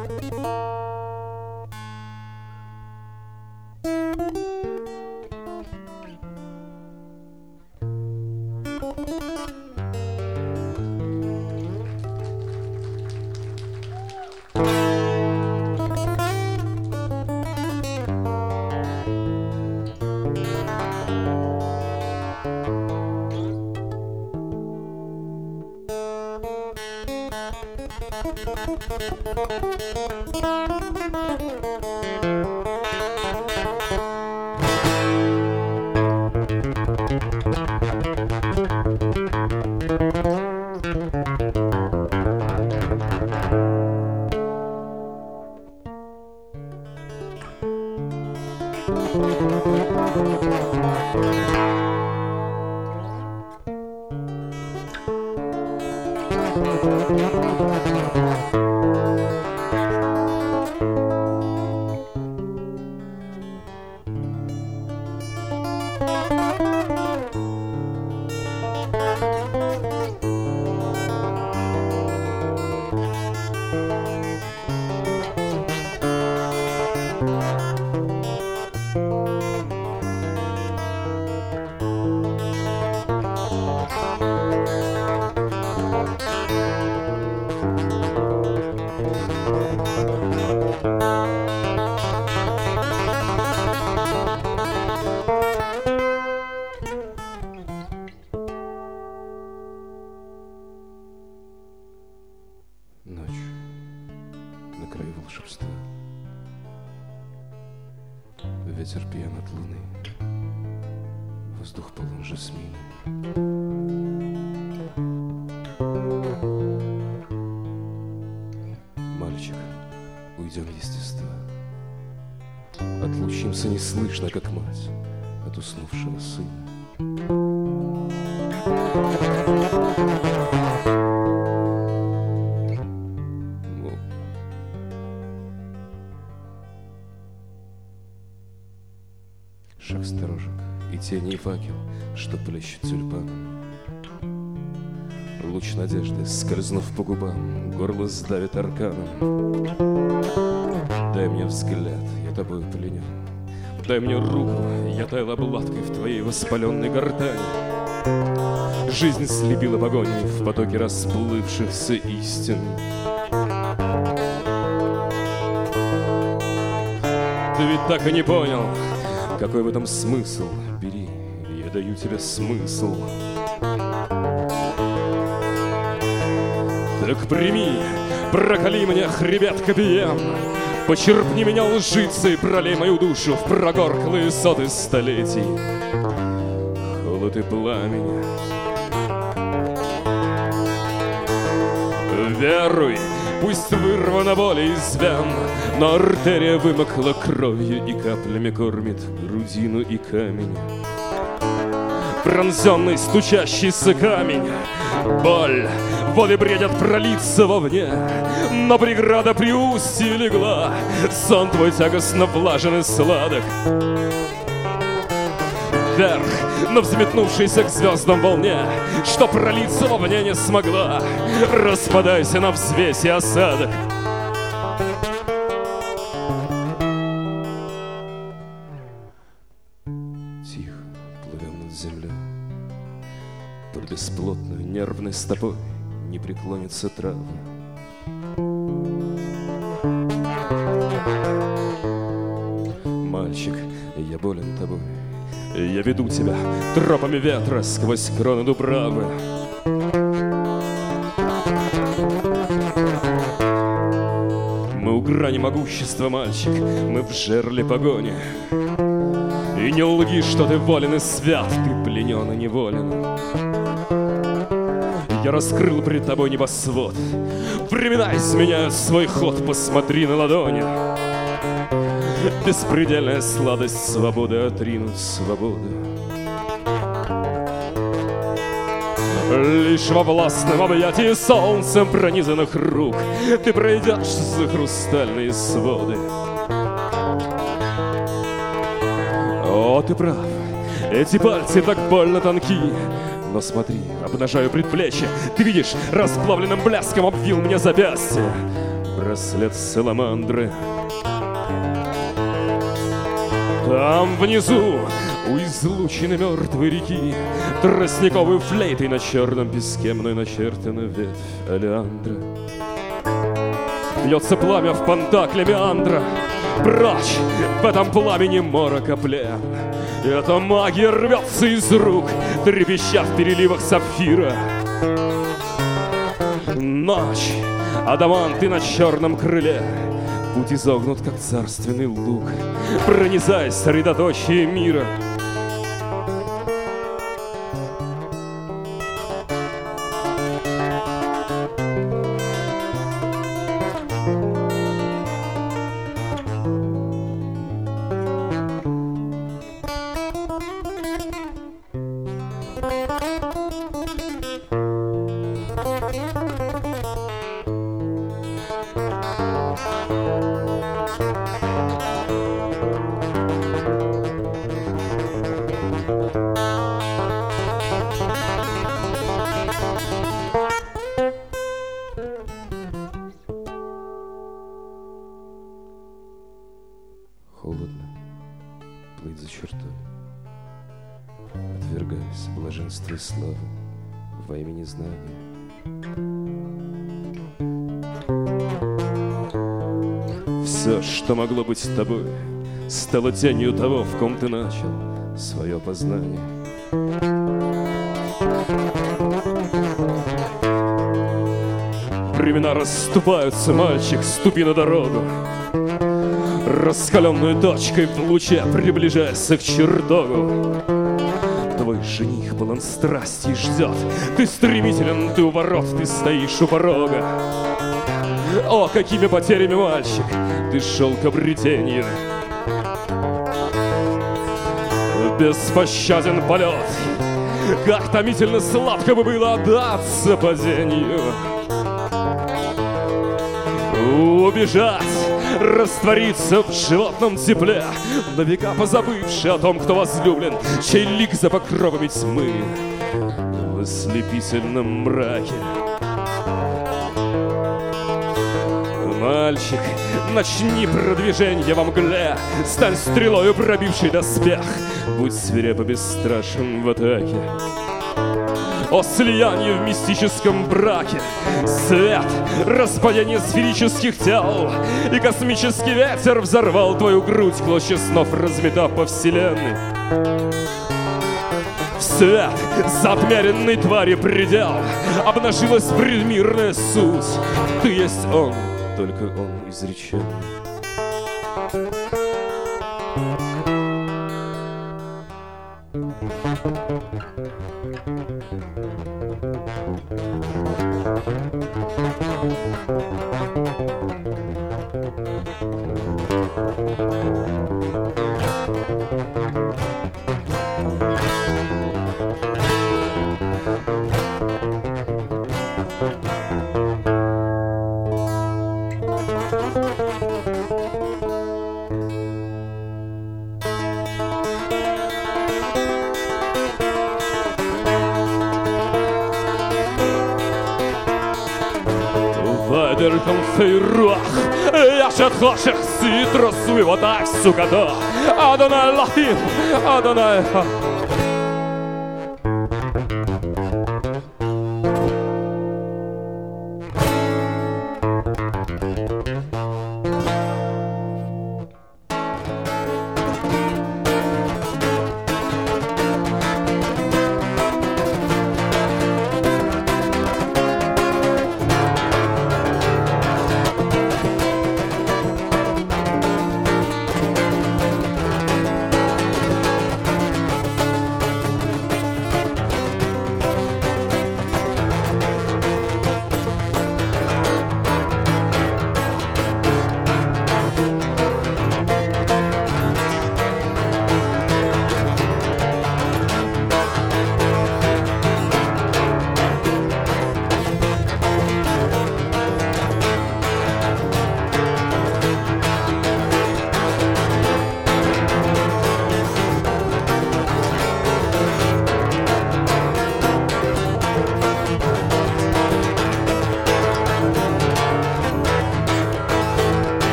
Ветер пьян от луны, воздух полон жасмина. Мальчик, уйдем в естество, отлучимся неслышно, как мать от уснувшего сына. Шаг сторожек и тени, и факел, что плещут тюльпаном. Луч надежды, скользнув по губам, горло сдавит арканом. Дай мне взгляд, я тобой пленен. Дай мне руку, я таял обладкой в твоей воспаленной гортани. Жизнь слепила погоней в потоке расплывшихся истин. Ты ведь так и не понял, какой в этом смысл? Бери, я даю тебе смысл. Так прими, проколи меня хребет копьем, почерпни меня лжицей, пролей мою душу в прогорклые соты столетий. Холод и пламень. Веруй, пусть вырвана воля из вен, но артерия вымокла кровью и каплями кормит грудину и камень. Пронзенный стучащийся камень, боль, воды бредят пролиться вовне, но преграда при устье легла, сон твой тягостно влажен и сладок. Вверх, на взметнувшейся к звездам волне, что пролиться вовне не смогла, распадайся на взвесь и осадок. Тихо плывем над землей, под бесплотной нервной стопой не преклонится трава. Мальчик, я болен тобой, я веду тебя тропами ветра сквозь кроны дубравы. Мы у грани могущества, мальчик, мы в жерле погони. И не лги, что ты волен и свят, ты пленен и неволен. Я раскрыл пред тобой небосвод, времена изменяют свой ход, посмотри на ладони. Беспредельная сладость свободы отринуть свободу. Лишь во властном объятии солнцем пронизанных рук ты пройдешь за хрустальные своды. О, ты прав, эти пальцы так больно тонки. Но смотри, обнажаю предплечье, ты видишь, расплавленным бляском обвил мне запястье. браслет саламандры. Там внизу, у излучины мертвой реки, тростниковой флейтой на черном песке мной начертана ветвь олеандра. Льется пламя в пантакле меандра, прочь в этом пламени морока плен. И эта магия рвется из рук, трепеща в переливах сапфира. Ночь, адаманты на черном крыле, путь изогнут, как царственный лук, пронизая средоточие мира. Холодно плыть за чертой, отвергаясь блаженства и славы во имя незнания. Все, что могло быть тобой, стало тенью того, в ком ты начал свое познание. Времена расступаются, мальчик, ступи на дорогу, раскаленную точкой в луче приближаясь к чертогу. Твой жених полон страсти и ждет, ты стремителен, ты у ворот, ты стоишь у порога. О, какими потерями, мальчик, ты шел к обретению. Беспощаден полет, как томительно сладко бы было отдаться падению. Убежать, раствориться в животном тепле, на века позабывший о том, кто возлюблен, чей лик за покровами тьмы в ослепительном мраке. Мальчик, начни продвижение во мгле, стань стрелою, пробившей доспех, будь свирепо бесстрашен в атаке. О слиянии в мистическом браке, свет, распадение сферических тел, и космический ветер взорвал твою грудь, клочья снов разметав по вселенной. В свет затмеренной твари предел обнажилась предмирная суть. Ты есть он, только он изреченный. Ruach, Yashat Choshech Sitros Uivotai Sukato Adonai Elohim, Adonai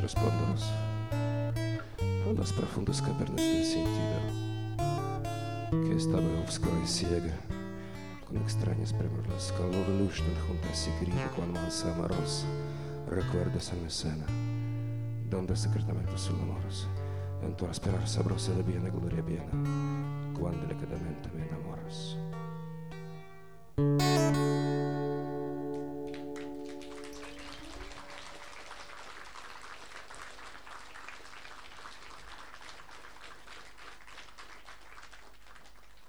respóndelos a las profundas cavernas del sentido, que estaba oscura y ciega, con extrañas premuras, calor luchtan junto a Sigrid, cuán mansa amorosa, recuerdas en la escena, donde secretamente sul amores, en tu aspirar sabrosa de bien y gloria bien, cuán delicadamente me enamoras.